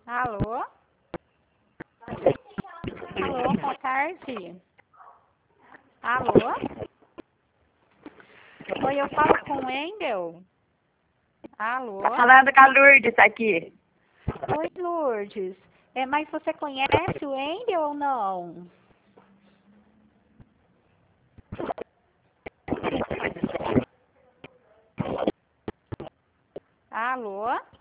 Alô? Alô, boa tarde. Alô? Oi, eu falo com o Wendel? Alô? Tá falando com a Lourdes aqui. Oi, Lourdes. Mas você conhece o Wendel ou não? Alô?